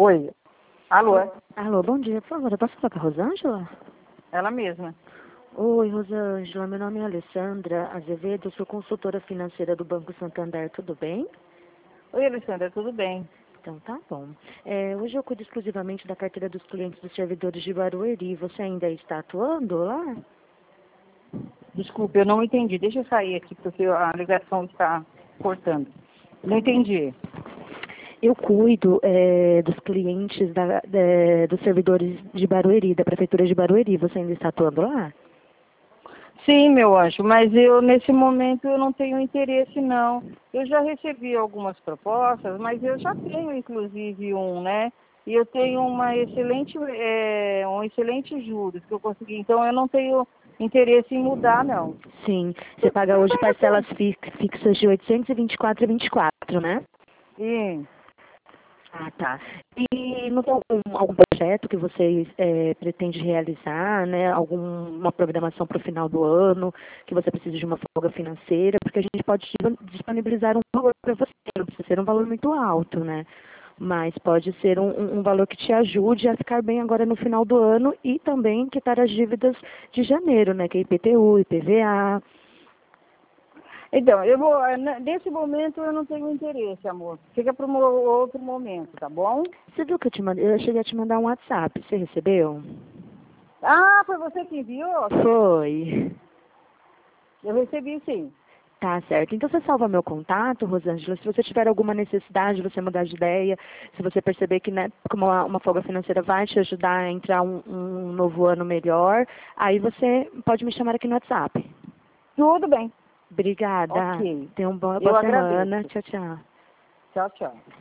Oi. Alô? Alô, bom dia. Por favor, eu posso falar com a Rosângela? Ela mesma. Oi, Rosângela. Meu nome é Alessandra Azevedo. Eu sou consultora financeira do Banco Santander. Tudo bem? Oi, Alessandra, tudo bem? Então tá bom. Hoje eu cuido exclusivamente da carteira dos clientes dos servidores de Barueri. Você ainda está atuando lá? Desculpe, eu não entendi. Deixa eu sair aqui porque a ligação está cortando. Não entendi. Eu cuido dos clientes dos servidores de Barueri, da Prefeitura de Barueri. Você ainda está atuando lá? Sim, meu anjo, mas nesse momento, eu não tenho interesse, não. Eu já recebi algumas propostas, mas eu já tenho, inclusive, né? E eu tenho um excelente juros que eu consegui. Então, eu não tenho interesse em mudar, não. Sim. Você paga hoje parcelas fixas de 824,24, né? Sim. Ah, tá. E não tem algum projeto que você pretende realizar, né? Alguma programação para o final do ano, que você precisa de uma folga financeira? Porque a gente pode disponibilizar um valor para você, não precisa ser um valor muito alto, né? Mas pode ser um valor que te ajude a ficar bem agora no final do ano e também quitar as dívidas de janeiro, né? Que é IPTU, IPVA. Então, nesse momento eu não tenho interesse, amor. Fica para um outro momento, tá bom? Você viu que eu te mandei? Eu cheguei a te mandar um WhatsApp. Você recebeu? Ah, foi você que enviou? Foi. Eu recebi, sim. Tá certo. Então você salva meu contato, Rosângela. Se você tiver alguma necessidade, você mudar de ideia, se você perceber que, né, como uma folga financeira vai te ajudar a entrar um novo ano melhor, aí você pode me chamar aqui no WhatsApp. Tudo bem. Obrigada. Ok. Tenha uma Eu boa semana. agradeço. Tchau, tchau. Tchau, tchau.